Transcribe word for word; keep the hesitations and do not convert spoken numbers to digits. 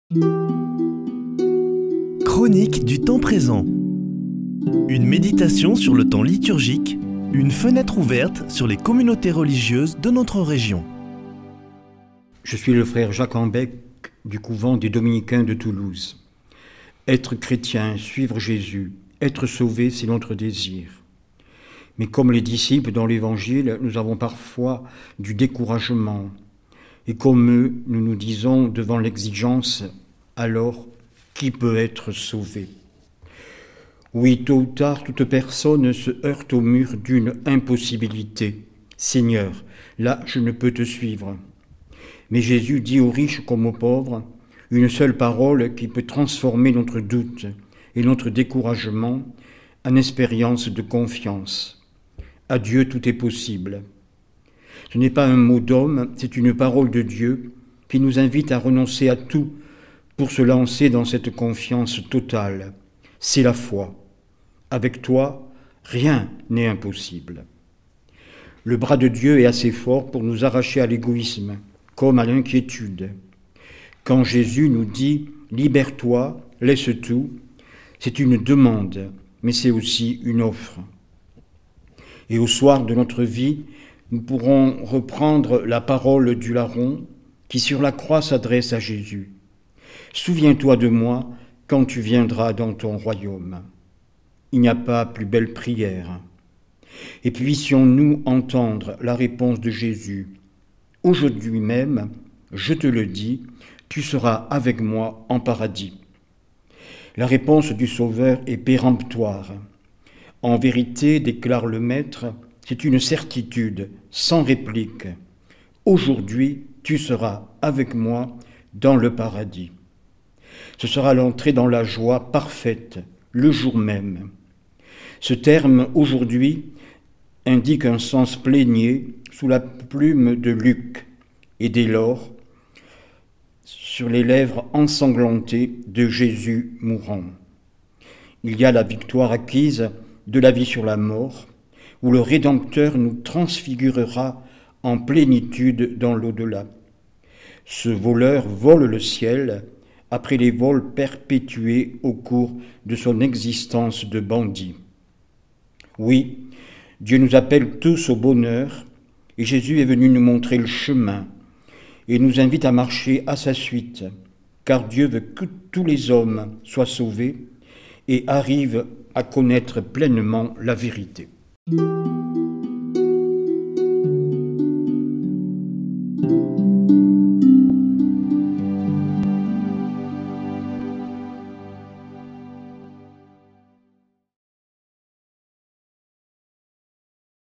Chronique du temps présent. Une méditation sur le temps liturgique, une fenêtre ouverte sur les communautés religieuses de notre région. Je suis le frère Jacques Ambec du couvent des Dominicains de Toulouse. Être chrétien, suivre Jésus, être sauvé, c'est notre désir. Mais comme les disciples dans l'Évangile, nous avons parfois du découragement. Et comme eux, nous nous disons devant l'exigence, alors, qui peut être sauvé ? Oui, tôt ou tard, toute personne se heurte au mur d'une impossibilité. Seigneur, là, je ne peux te suivre. Mais Jésus dit aux riches comme aux pauvres une seule parole qui peut transformer notre doute et notre découragement en expérience de confiance. À Dieu, tout est possible. Ce n'est pas un mot d'homme, c'est une parole de Dieu qui nous invite à renoncer à tout pour se lancer dans cette confiance totale. C'est la foi. Avec toi, rien n'est impossible. Le bras de Dieu est assez fort pour nous arracher à l'égoïsme, comme à l'inquiétude. Quand Jésus nous dit « libère-toi, laisse tout », c'est une demande, mais c'est aussi une offre. Et au soir de notre vie, nous pourrons reprendre la parole du larron qui sur la croix s'adresse à Jésus. « Souviens-toi de moi quand tu viendras dans ton royaume ». Il n'y a pas plus belle prière. Et puissions-nous entendre la réponse de Jésus. « Aujourd'hui même, je te le dis, tu seras avec moi en paradis. » La réponse du Sauveur est péremptoire. En vérité, déclare le Maître, c'est une certitude, sans réplique. Aujourd'hui, tu seras avec moi dans le paradis. Ce sera l'entrée dans la joie parfaite, le jour même. Ce terme « aujourd'hui » indique un sens plénier sous la plume de Luc, et dès lors, sur les lèvres ensanglantées de Jésus mourant. Il y a la victoire acquise de la vie sur la mort, où le Rédempteur nous transfigurera en plénitude dans l'au-delà. Ce voleur vole le ciel après les vols perpétués au cours de son existence de bandit. Oui, Dieu nous appelle tous au bonheur et Jésus est venu nous montrer le chemin et nous invite à marcher à sa suite, car Dieu veut que tous les hommes soient sauvés et arrivent à connaître pleinement la vérité.